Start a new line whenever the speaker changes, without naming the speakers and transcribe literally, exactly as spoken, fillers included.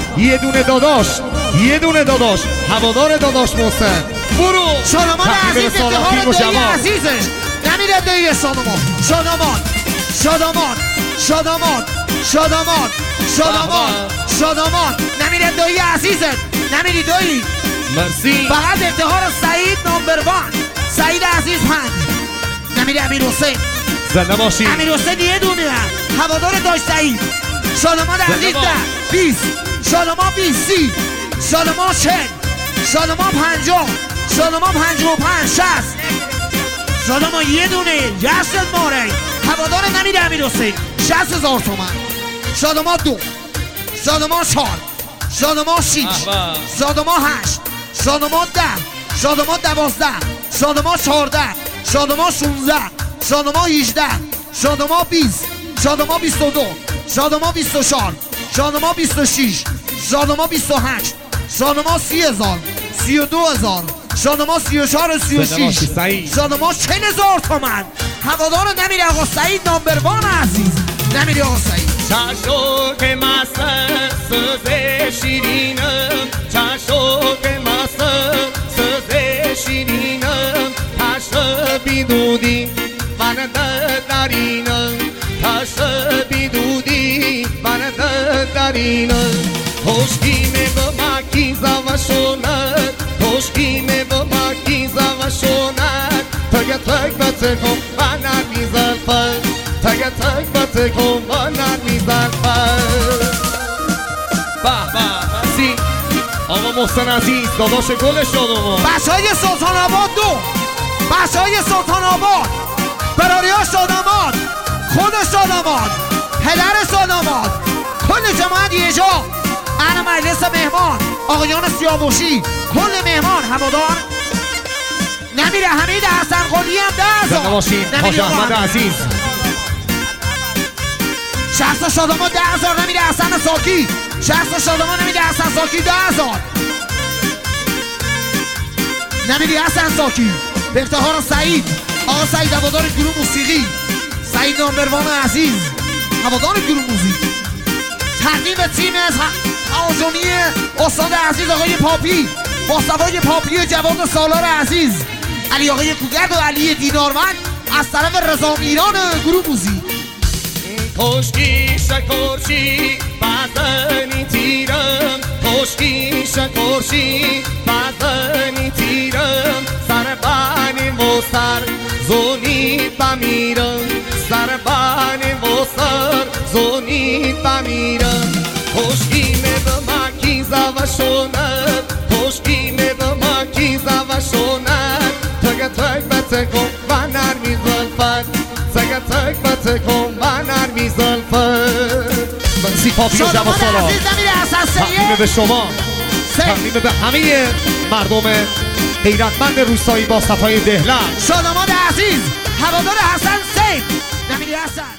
یه دونه داداش یه دونه داداش هوادار داداش محسن برو
شادمان عزیز افتخار دایی عزیزه نمیره دایی شادمان شادمان شادمان شادمان شادمان شادمان شادمان نمیره دایی عزیزه نمیری دایی
مرسی
فقط افتخار سعید نمبر وان سعید عزیز پنج نمیره امیر حسین
زنده باشی
امیر حسین یه دونه هوادار داش سعید شادمان عزیز ده بیست شادمان بیست سی شادمان چل شادمان پنجاه شادمان پنجاه و پنج شصت شادمان یه دونه جشن ماره هوادار نمیره امیر حسین شصت هزار تومن شادمان دو شادمان چهار شادمان شیش شادمان هشت شادمان ده شادمان دوازده شادمان چهارده شادمان شونزده شادمان هجده شادمان بیست شادمان بیست و دو شادمان بیست و چهار شادمان بیست و شش شادمان بیست و هشت شادمان سی هزار سی و دو هزار شادمان سی و چهار و سی و شش شادمان چهل هزار تومن هوادار نمیره آقا سعید نمبر وان عزیز نمیره آقا سعید
چشو که مست سوز شیرینم چشو که مست سوز شیرینم تشت بیدودی من درینم تشت بیدودی من درینم خوشگیمه با مکیزا و شونت خوشگیمه با مکیزا و شونت تگه تگ بتکم و نرمی زلفت تگه تگ بتکم و نرمی زلفت
به به مرسی آقا محسن عزیز داداش گل شادمان
بچه های سلطان آباد دو بچه های سلطان آباد براری ها شادمان خود شادمان پدر شادمان کل جماعت یه جا اهل مجلس مهمان آقایان سیاوشی کل مهمان هوادار نمیره حمید حسن قلی هم ده
زنده
هزار
باشین حاج احمد عزیز
شخص شادمان ده هزار نمیره حسن ساکی شخص شادمان نمیره حسن ساکی ده هزار نمیره حسن ساکی به افتخار سعید آقا سعید هوادار گروه موسیقی سعید نامبروان عزیز هوادار گروه موسیقی تقدیم تیم از آجونی استاد عزیز آقای پاپی با سوای پاپی و جواد سالار عزیز علی آقای کوگرد و علی دیناروند از طرف رضا میران گروه موسیقی
خوشگی شکرچی بزنی تیرم خوشگی شکرچی بزنی تیرم سر بانی و سر زونی بمیرم سر بانی و سر زونی بمیرم خوشگی می به مکیزا و شونت خوشگی می به مکیزا و شونت تگه تگ بتکم و نرمی زلفت تگه تگ بتکم و نرمی زلفت
مرسی پاپی و جواد سالار تقدیم به شما تقدیم به همه مردم غیرتمند روستایی با صفای دهلند
شادمان عزیز هوادار حسن سیف نمیری حسن